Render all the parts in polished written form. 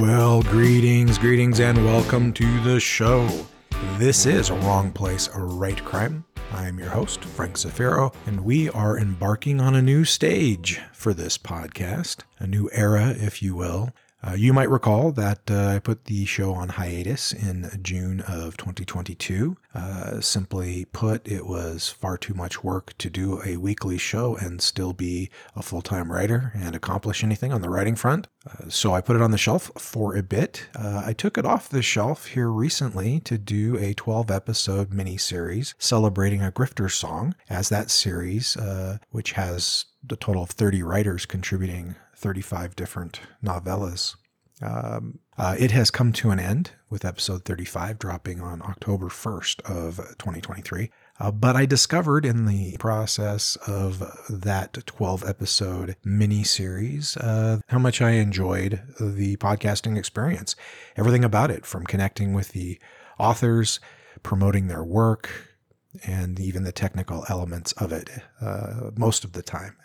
Well, greetings, and welcome to the show. This is A Wrong Place, A Right Crime. I am your host, Frank Zafiro, and we are embarking on a new stage for this podcast, a new era, if you will. You might recall that I put the show on hiatus in June of 2022. Simply put, it was far too much work to do a weekly show and still be a full-time writer and accomplish anything on the writing front. So I put it on the shelf for a bit. I took it off the shelf here recently to do a 12-episode miniseries celebrating a grifter song, as that series, which has a total of 30 writers contributing 35 different novellas. It has come to an end with episode 35 dropping on October 1st of 2023. But I discovered in the process of that 12-episode mini-series how much I enjoyed the podcasting experience. Everything about it, from connecting with the authors, promoting their work, and even the technical elements of it, most of the time.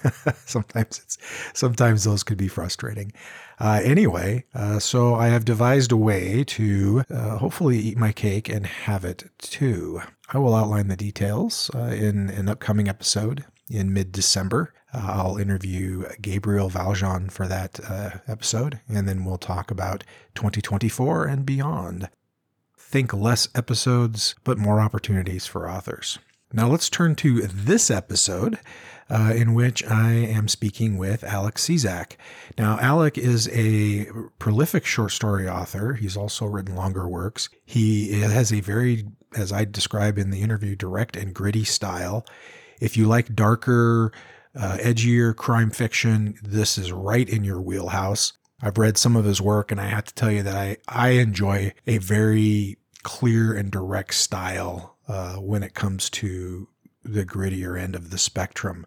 Sometimes those could be frustrating. Anyway, so I have devised a way to hopefully eat my cake and have it too. I will outline the details in an upcoming episode in mid-December. I'll interview Gabriel Valjean for that episode, and then we'll talk about 2024 and beyond. Think less episodes, but more opportunities for authors. Now let's turn to this episode in which I am speaking with Alec Sezak. Now, Alec is a prolific short story author. He's also written longer works. He has a very, as I describe in the interview, direct and gritty style. If you like darker, edgier crime fiction, this is right in your wheelhouse. I've read some of his work, and I have to tell you that I enjoy a very clear and direct style when it comes to the grittier end of the spectrum.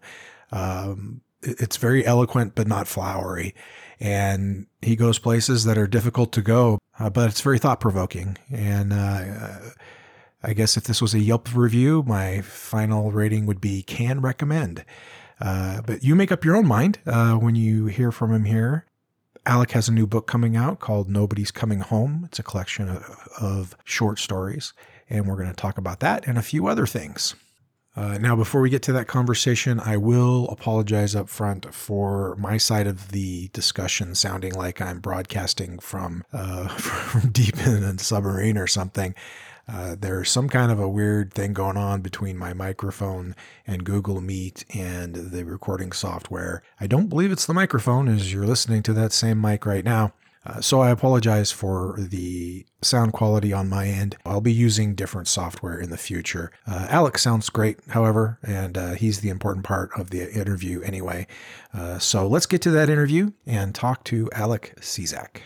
It's very eloquent, but not flowery. And he goes places that are difficult to go, but it's very thought-provoking. And I guess if this was a Yelp review, my final rating would be can recommend. But you make up your own mind when you hear from him here. Alec has a new book coming out called Nobody's Coming Home. It's a collection of short stories, and we're going to talk about that and a few other things. Now, before we get to that conversation, I will apologize up front for my side of the discussion sounding like I'm broadcasting from deep in a submarine or something. There's some kind of a weird thing going on between my microphone and Google Meet and the recording software. I don't believe it's the microphone, as you're listening to that same mic right now. So I apologize for the sound quality on my end. I'll be using different software in the future. Alex sounds great, however, and he's the important part of the interview anyway. So let's get to that interview and talk to Alec Sezak.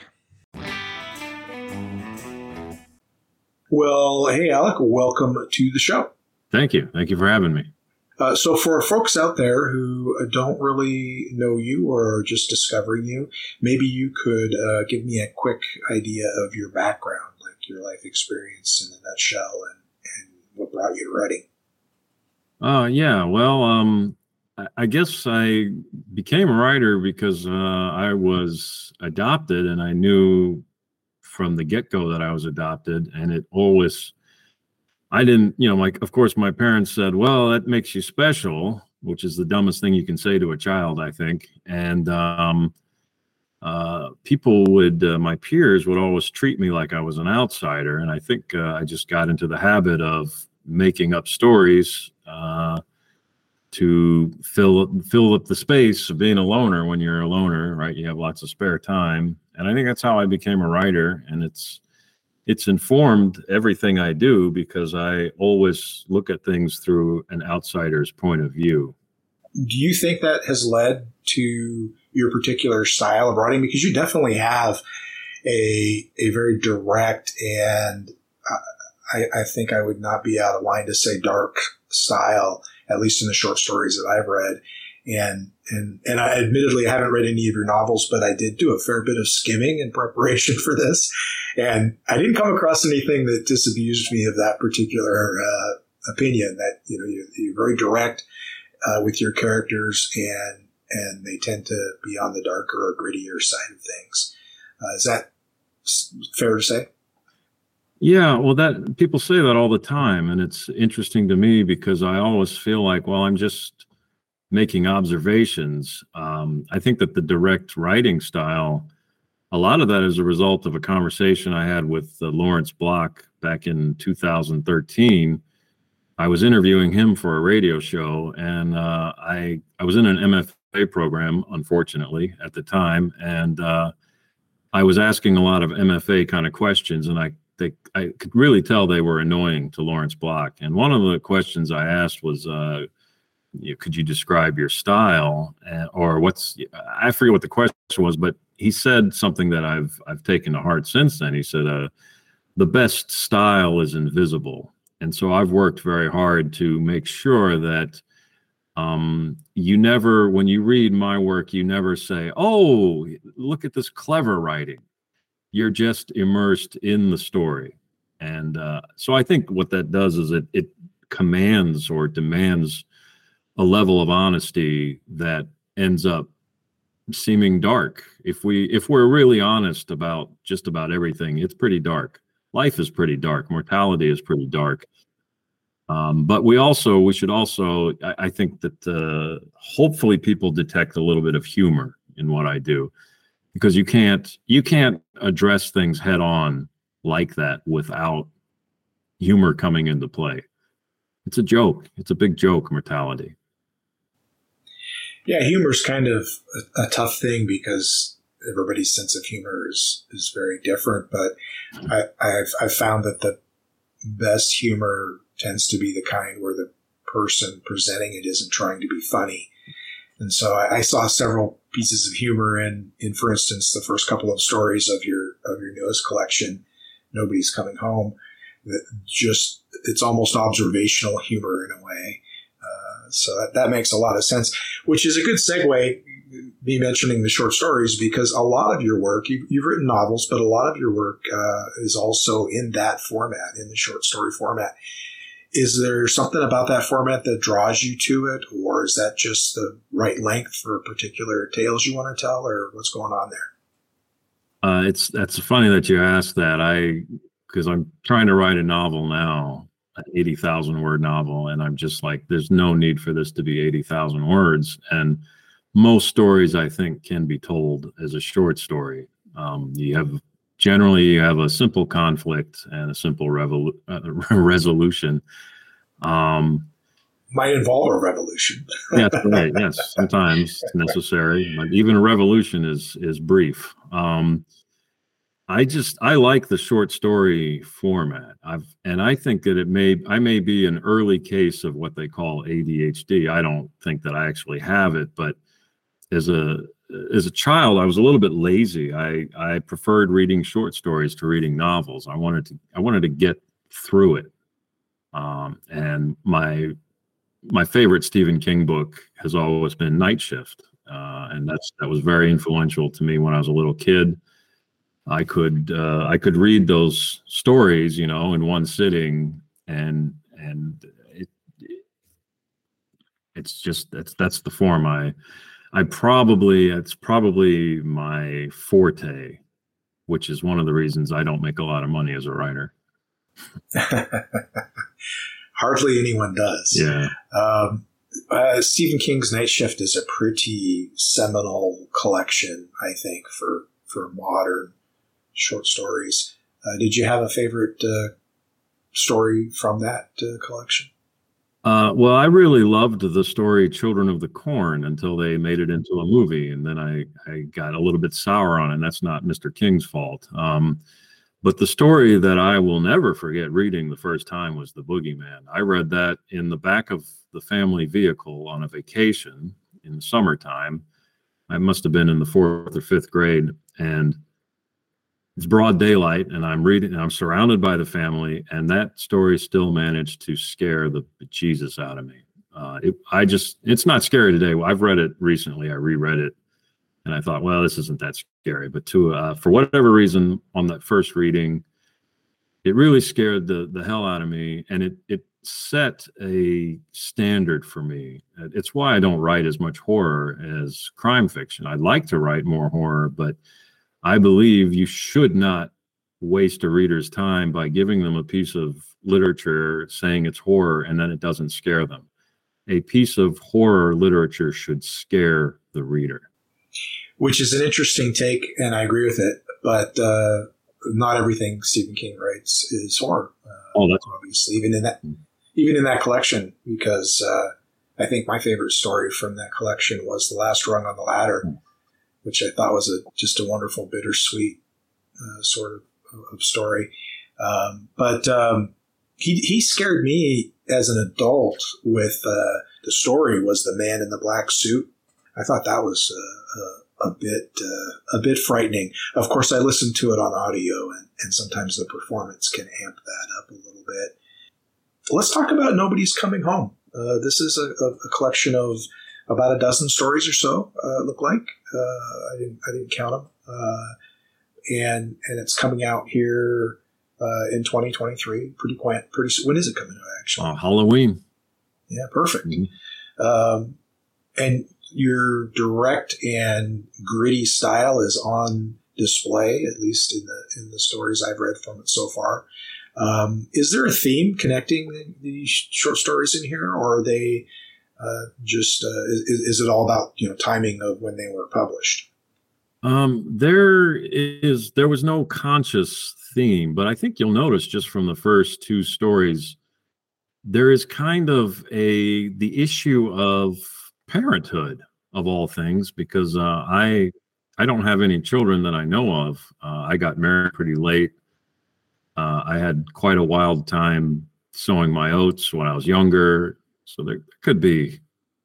Well, hey, Alec, welcome to the show. Thank you. Thank you for having me. So for folks out there who don't really know you or are just discovering you, maybe you could give me a quick idea of your background, like your life experience in a nutshell and what brought you to writing. Yeah, well, I guess I became a writer because I was adopted, and I knew from the get-go that I was adopted, and it always, I didn't, of course my parents said, well, that makes you special, which is the dumbest thing you can say to a child, I think. And people would, my peers would always treat me like I was an outsider. And I think I just got into the habit of making up stories to fill up the space of being a loner. When you're a loner, right, you have lots of spare time. And I think that's how I became a writer. And it's informed everything I do because I always look at things through an outsider's point of view. Do you think that has led to your particular style of writing? Because you definitely have a very direct and I think I would not be out of line to say dark style, at least in the short stories that I've read. And I admittedly haven't read any of your novels, but I did do a fair bit of skimming in preparation for this. And I didn't come across anything that disabused me of that particular opinion, that, you're very direct with your characters and they tend to be on the darker or grittier side of things. Is fair to say? Yeah, well, that people say that all the time, and it's interesting to me because I always feel like, well, I'm just making observations. I think that the direct writing style, a lot of that is a result of a conversation I had with Lawrence Block back in 2013. I was interviewing him for a radio show, and I was in an MFA program, unfortunately, at the time, and I was asking a lot of MFA kind of questions, and I could really tell they were annoying to Lawrence Block. And one of the questions I asked was, could you describe your style, or I forget what the question was, but he said something that I've taken to heart since then. He said, the best style is invisible. And so I've worked very hard to make sure that you never, when you read my work, you never say, oh, look at this clever writing. You're just immersed in the story. And so I think what that does is it commands or demands a level of honesty that ends up seeming dark. If we're really honest about just about everything, it's pretty dark. Life is pretty dark. Mortality is pretty dark. But we should also, I think that hopefully people detect a little bit of humor in what I do, because you can't address things head on like that without humor coming into play. It's a joke. It's a big joke, mortality. Yeah, humor is kind of a tough thing because everybody's sense of humor is very different. But I've found that the best humor tends to be the kind where the person presenting it isn't trying to be funny. And so I saw several pieces of humor in, for instance, the first couple of stories of your newest collection, Nobody's Coming Home. That just, it's almost observational humor in a way. So that makes a lot of sense, which is a good segue, me mentioning the short stories, because a lot of your work, you've written novels, but a lot of your work is also in that format, in the short story format. Is there something about that format that draws you to it, or is that just the right length for particular tales you want to tell, or what's going on there? That's funny that you asked that. Because I'm trying to write a novel now, an 80,000 word novel, and I'm just like, there's no need for this to be 80,000 words. And most stories, I think, can be told as a short story. Generally, you have a simple conflict and a simple resolution. Might involve a revolution. That's right. Yes, sometimes it's necessary, but even a revolution is brief. I like the short story format. I think that I may be an early case of what they call ADHD. I don't think that I actually have it, but as a child, I was a little bit lazy. I preferred reading short stories to reading novels. I wanted to get through it. And my favorite Stephen King book has always been Night Shift. And that was very influential to me when I was a little kid. I could read those stories, in one sitting, and that's the form it's probably my forte, which is one of the reasons I don't make a lot of money as a writer. Hardly anyone does. Yeah. Stephen King's Night Shift is a pretty seminal collection, I think, for modern short stories. Did you have a favorite story from that collection? Well, I really loved the story Children of the Corn until they made it into a movie, and then I got a little bit sour on it, and that's not Mr. King's fault. But the story that I will never forget reading the first time was The Boogeyman. I read that in the back of the family vehicle on a vacation in the summertime. I must have been in the 4th or 5th grade, and it's broad daylight, and I'm reading, and I'm surrounded by the family, and that story still managed to scare the Jesus out of me. It's not scary today. I've read it recently. I reread it, and I thought, well, this isn't that scary. But for whatever reason, on that first reading, it really scared the hell out of me, and it set a standard for me. It's why I don't write as much horror as crime fiction. I'd like to write more horror, but I believe you should not waste a reader's time by giving them a piece of literature saying it's horror and then it doesn't scare them. A piece of horror literature should scare the reader. Which is an interesting take, and I agree with it. But not everything Stephen King writes is horror. That's obviously even in that collection, because I think my favorite story from that collection was The Last Rung on the Ladder, which I thought was just a wonderful, bittersweet sort of story. But he scared me as an adult with the story was The Man in the Black Suit. I thought that was a bit frightening. Of course, I listened to it on audio, and sometimes the performance can amp that up a little bit. Let's talk about Nobody's Coming Home. This is a collection of about a dozen stories or so. Look like I didn't count them, and it's coming out here in 2023. Pretty when is it coming out? Actually, Halloween. Yeah, perfect. Mm-hmm. And your direct and gritty style is on display, at least in the stories I've read from it so far. Is there a theme connecting the short stories in here, or are they just is it all about timing of when they were published? There was no conscious theme, but I think you'll notice just from the first two stories, there is kind of the issue of parenthood of all things, because I don't have any children that I know of. I got married pretty late. I had quite a wild time sowing my oats when I was younger, so there could be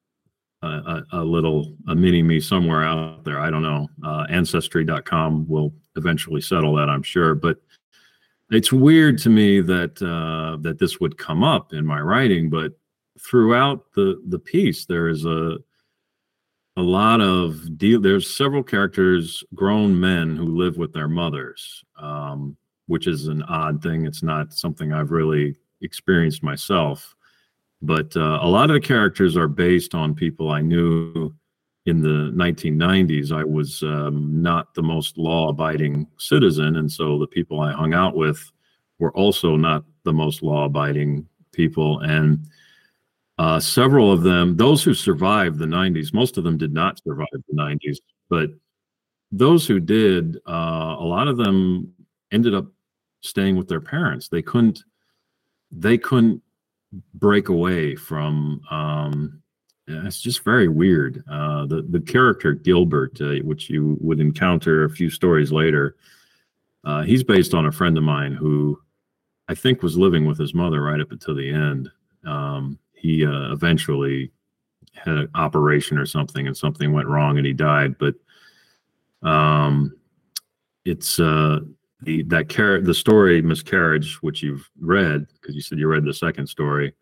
a mini me somewhere out there. I don't know. Ancestry.com will eventually settle that, I'm sure. But it's weird to me that this would come up in my writing. But throughout the piece, there is a lot of there's several characters, grown men who live with their mothers, which is an odd thing. It's not something I've really experienced myself. But a lot of the characters are based on people I knew in the 1990s. I was not the most law-abiding citizen, and so the people I hung out with were also not the most law-abiding people. And several of them, those who survived the 90s, most of them did not survive the 90s, but those who did, a lot of them ended up staying with their parents. They couldn't break away from it's just very weird. The character Gilbert, which you would encounter a few stories later, he's based on a friend of mine who I think was living with his mother right up until the end. He eventually had an operation or something, and something went wrong and he died. But it's the story Miscarriage, which you've read, because you said you read the second story.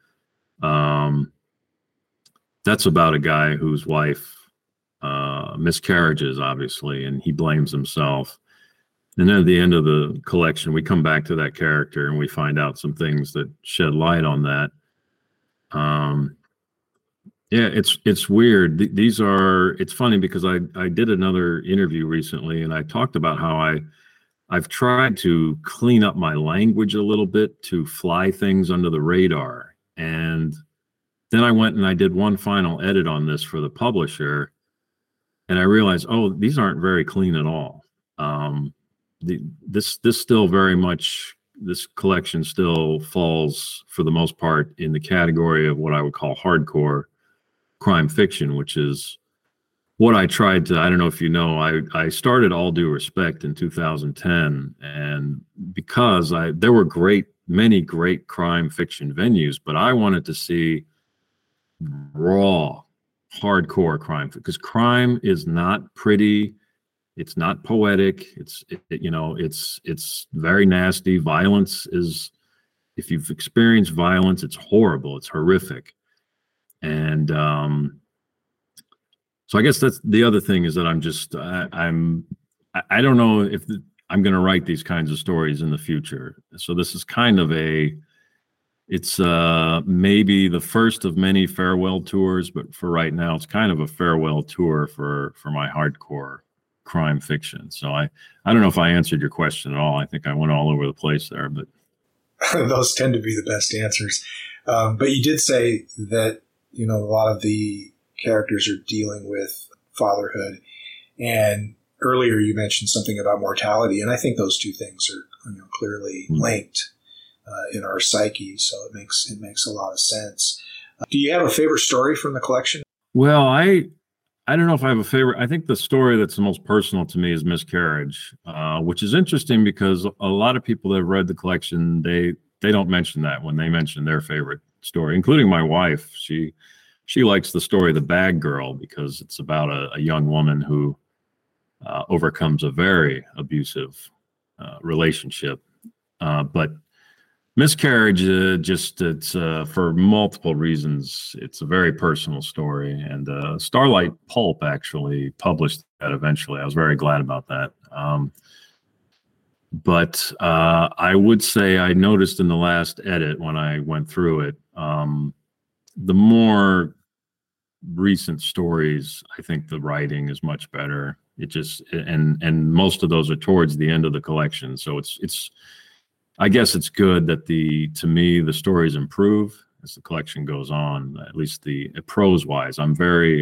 That's about a guy whose wife miscarriages, obviously, and he blames himself. And then at the end of the collection, we come back to that character and we find out some things that shed light on that. Yeah, it's weird. It's funny because I did another interview recently and I talked about how I've tried to clean up my language a little bit to fly things under the radar. And then I went and I did one final edit on this for the publisher, and I realized, oh, these aren't very clean at all. This still very much, this collection still falls for the most part in the category of what I would call hardcore crime fiction, which is what I tried to, I don't know if you know, I started All Due Respect in 2010, and because there were many great crime fiction venues, but I wanted to see raw, hardcore crime, because crime is not pretty, it's not poetic, it's very nasty. Violence is, if you've experienced violence, it's horrible, it's horrific. And so I guess that's the other thing, is that I don't know if I'm going to write these kinds of stories in the future. So this is kind of it's maybe the first of many farewell tours, but for right now, it's kind of a farewell tour for my hardcore crime fiction. So I don't know if I answered your question at all. I think I went all over the place there, but those tend to be the best answers. But you did say that, a lot of the characters are dealing with fatherhood. And earlier you mentioned something about mortality. And I think those two things are clearly linked in our psyche. So it makes a lot of sense. Do you have a favorite story from the collection? Well, I don't know if I have a favorite. I think the story that's the most personal to me is Miscarriage, which is interesting because a lot of people that have read the collection, they don't mention that when they mention their favorite story, including my wife. She likes the story The Bag Girl because it's about a young woman who overcomes a very abusive relationship. But Miscarriage, it's for multiple reasons. It's a very personal story, and Starlight Pulp actually published that eventually. I was very glad about that. But I would say I noticed in the last edit when I went through it, the more recent stories, I think the writing is much better. It just and most of those are towards the end of the collection, so it's. I guess it's good that to me the stories improve as the collection goes on. At least the prose wise, I'm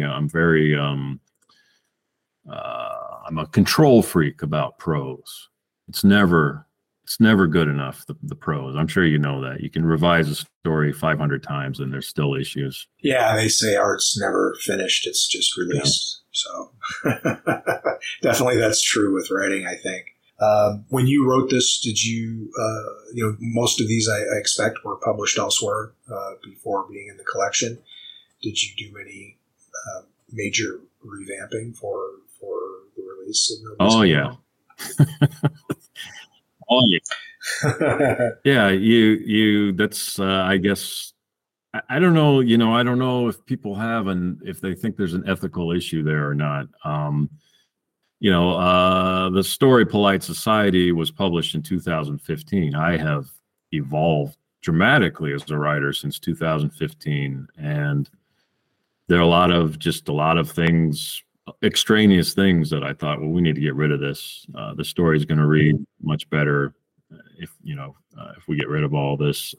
a control freak about prose. It's never good enough. The prose. I'm sure you know that. You can revise a story 500 times and there's still issues. Yeah, they say art's never finished; it's just released. Yeah. So definitely that's true with writing, I think. When you wrote this, did you, most of these I expect were published elsewhere before being in the collection. Did you do any major revamping for the release of Nobody's Oh, yeah. Oh, yeah. Yeah, you that's, I guess, I don't know, I don't know if people have if they think there's an ethical issue there or not. The story Polite Society was published in 2015. I have evolved dramatically as a writer since 2015. And there are a lot of things, extraneous things that I thought, well, we need to get rid of this. The story is going to read much better if we get rid of all this.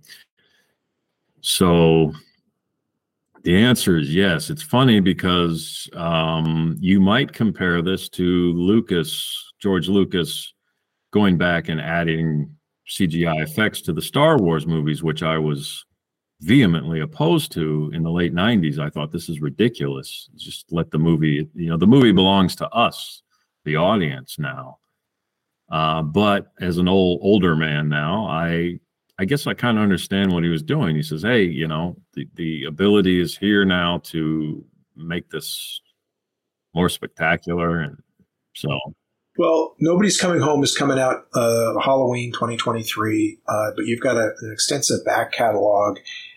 So the answer is yes. It's funny because you might compare this to George Lucas, going back and adding CGI effects to the Star Wars movies, which I was vehemently opposed to in the late 90s. I thought this is ridiculous. Just let the movie, the movie belongs to us, the audience now. But as an older man now, I guess I kind of understand what he was doing. He says, hey, the ability is here now to make this more spectacular. And so. Well, Nobody's Coming Home is coming out Halloween 2023, but you've got an extensive back catalog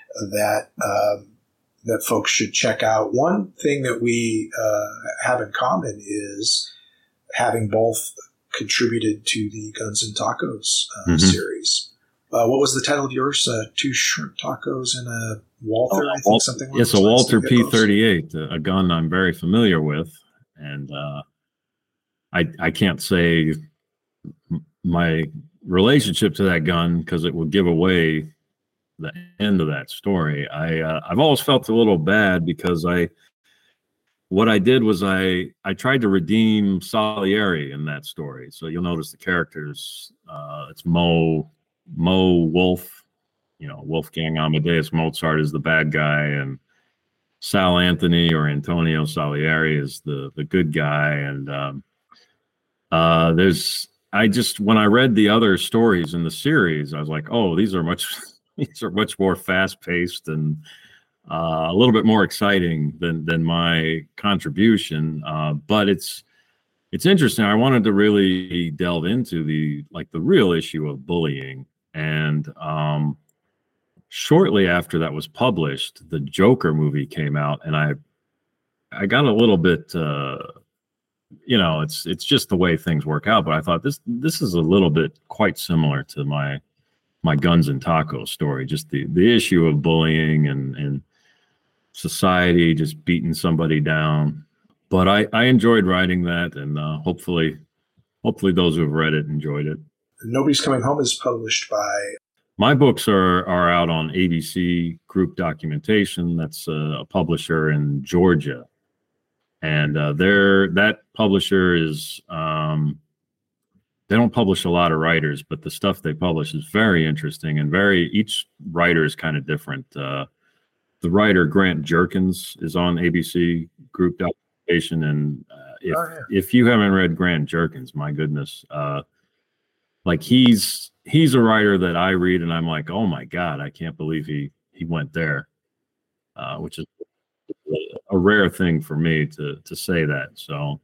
that folks should check out. One thing that we have in common is having both contributed to the Guns and Tacos series. What was the title of yours? Two shrimp tacos and a Walther, I think, something like that. Yes, a Walther P38, a gun I'm very familiar with. And I can't say my relationship to that gun because it would give away the end of that story. I've always felt a little bad because what I did was I tried to redeem Salieri in that story. So you'll notice the characters. It's Mo Wolf, Wolfgang Amadeus Mozart is the bad guy, and Sal Anthony or Antonio Salieri is the good guy. And when I read the other stories in the series, I was like, oh, these are much more fast paced and a little bit more exciting than my contribution. But it's interesting. I wanted to really delve into the real issue of bullying. And shortly after that was published, the Joker movie came out, and I got a little bit, it's just the way things work out. But I thought this is a little bit quite similar to my Guns and Tacos story, just the issue of bullying and society just beating somebody down. But I enjoyed writing that, and hopefully those who have read it enjoyed it. Nobody's Coming Home is published by... My books are out on ABC Group Documentation. That's a publisher in Georgia. And that publisher is, they don't publish a lot of writers, but the stuff they publish is very interesting, and each writer is kind of different. The writer Grant Jerkins is on ABC Group Documentation, and if you haven't read Grant Jerkins, my goodness, like he's a writer that I read and I'm like, oh my God, I can't believe he went there, which is a rare thing for me to say that. So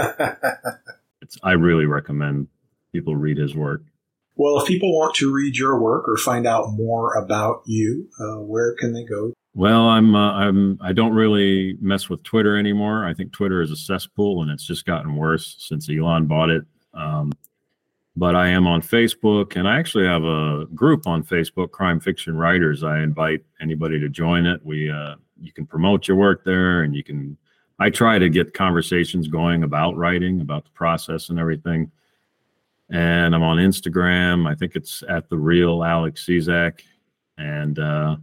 I really recommend people read his work. Well, if people want to read your work or find out more about you, where can they go? Well, I don't really mess with Twitter anymore. I think Twitter is a cesspool, and it's just gotten worse since Elon bought it. But I am on Facebook, and I actually have a group on Facebook, Crime Fiction Writers. I invite anybody to join it. You can promote your work there, and I try to get conversations going about writing, about the process and everything. And I'm on Instagram. I think it's at The Real Alex Ciszak. And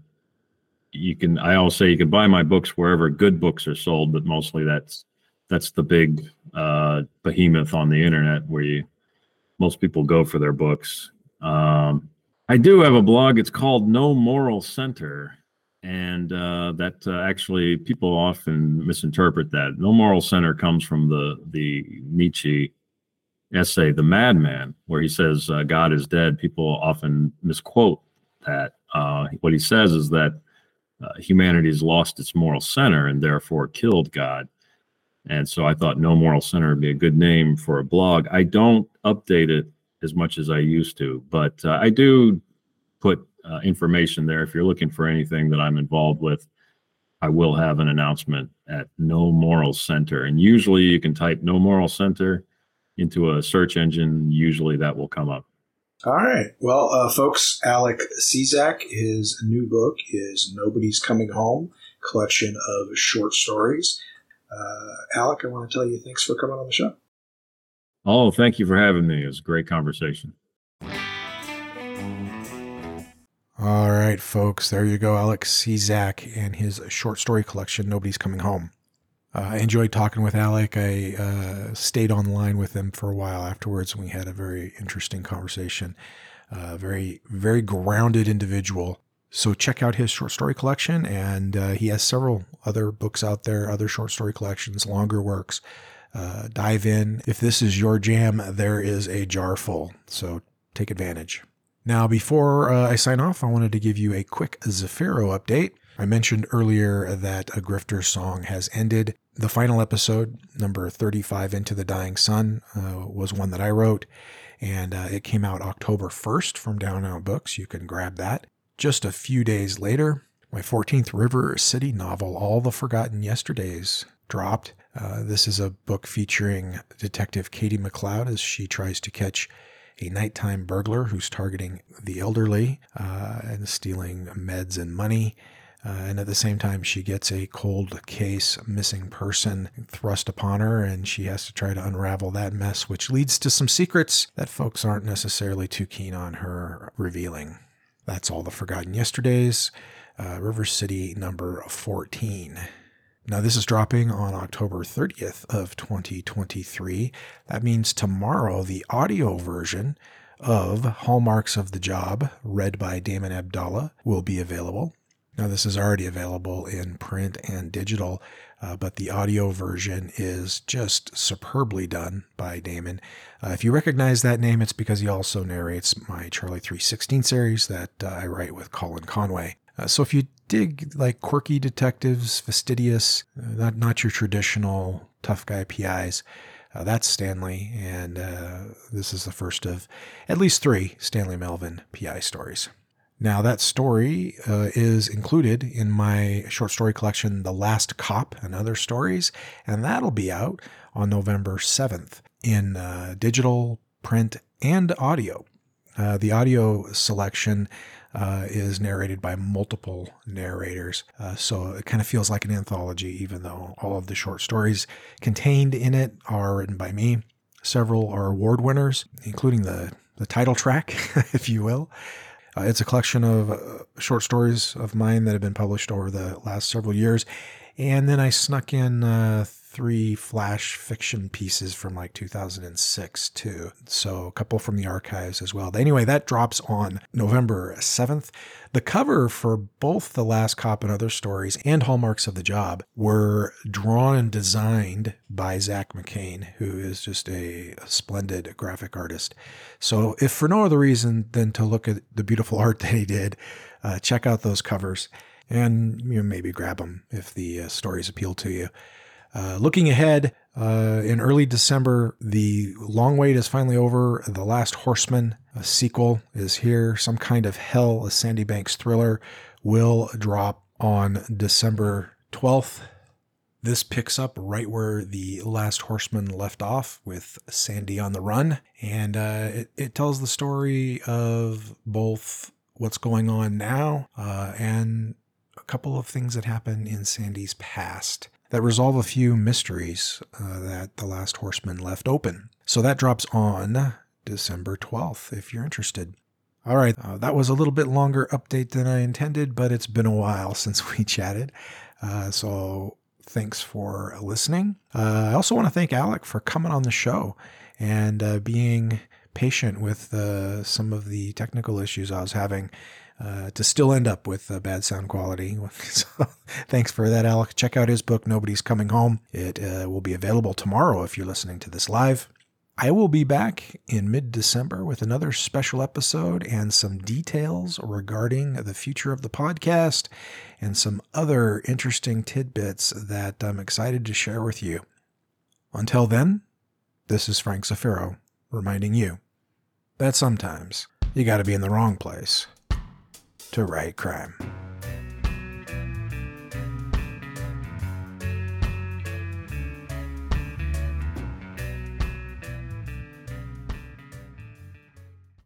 I always say you can buy my books wherever good books are sold, but mostly that's the big behemoth on the internet where most people go for their books. I do have a blog. It's called No Moral Center. And that actually people often misinterpret that. No Moral Center comes from the Nietzsche essay, The Madman, where he says God is dead. People often misquote that. What he says is that humanity has lost its moral center and therefore killed God. And so I thought No Moral Center would be a good name for a blog. I don't update it as much as I used to, but I do put information there. If you're looking for anything that I'm involved with, I will have an announcement at No Moral Center. And usually you can type No Moral Center into a search engine. Usually that will come up. All right. Well, folks, Alex Ciszak, his new book is Nobody's Coming Home, collection of short stories. Alec, I want to tell you thanks for coming on the show. Oh, thank you for having me. It was a great conversation. All right, folks, there you go. Alex Ciszak and his short story collection, Nobody's Coming Home. I enjoyed talking with Alec. I stayed online with him for a while afterwards, and we had a very interesting conversation. Very, very grounded individual. So check out his short story collection, and he has several other books out there, other short story collections, longer works. Dive in. If this is your jam, there is a jar full, so take advantage. Now, before I sign off, I wanted to give you a quick Zafiro update. I mentioned earlier that A Grifter's Song has ended. The final episode, number 35, Into the Dying Sun, was one that I wrote, and it came out October 1st from Down Out Books. You can grab that. Just a few days later, my 14th River City novel, All the Forgotten Yesterdays, dropped. This is a book featuring Detective Katie McLeod as she tries to catch a nighttime burglar who's targeting the elderly and stealing meds and money. And at the same time, she gets a cold case missing person thrust upon her, and she has to try to unravel that mess, which leads to some secrets that folks aren't necessarily too keen on her revealing. That's All the Forgotten Yesterdays, River City number 14. Now, this is dropping on October 30th of 2023. That means tomorrow, the audio version of Hallmarks of the Job, read by Damon Abdallah, will be available. Now, this is already available in print and digital, but the audio version is just superbly done by Damon. If you recognize that name, it's because he also narrates my Charlie 316 series that I write with Colin Conway. So if you dig like quirky detectives, fastidious, not your traditional tough guy PIs, that's Stanley, and this is the first of at least 3 Stanley Melvin PI stories. Now, that story is included in my short story collection, The Last Cop and Other Stories, and that'll be out on November 7th in digital, print, and audio. The audio selection is narrated by multiple narrators. So it kind of feels like an anthology, even though all of the short stories contained in it are written by me. Several are award winners, including the title track, if you will. It's a collection of short stories of mine that have been published over the last several years. And then I snuck in 3 flash fiction pieces from like 2006 too. So a couple from the archives as well. But anyway, that drops on November 7th. The cover for both The Last Cop and Other Stories and Hallmarks of the Job were drawn and designed by Zach McCain, who is just a splendid graphic artist. So if for no other reason than to look at the beautiful art that he did, check out those covers and maybe grab them if the stories appeal to you. Looking ahead, in early December, the long wait is finally over. The Last Horseman, a sequel, is here. Some Kind of Hell, a Sandy Banks thriller, will drop on December 12th. This picks up right where The Last Horseman left off, with Sandy on the run. And it tells the story of both what's going on now and a couple of things that happen in Sandy's past that resolve a few mysteries that The Last Horseman left open. So that drops on December 12th, if you're interested. All right, that was a little bit longer update than I intended, but it's been a while since we chatted. So thanks for listening. I also want to thank Alec for coming on the show and being patient with some of the technical issues I was having to still end up with bad sound quality. So thanks for that, Alec. Check out his book, Nobody's Coming Home. It will be available tomorrow if you're listening to this live. I will be back in mid-December with another special episode and some details regarding the future of the podcast and some other interesting tidbits that I'm excited to share with you. Until then, this is Frank Zafiro reminding you that sometimes you got to be in the wrong place to write crime.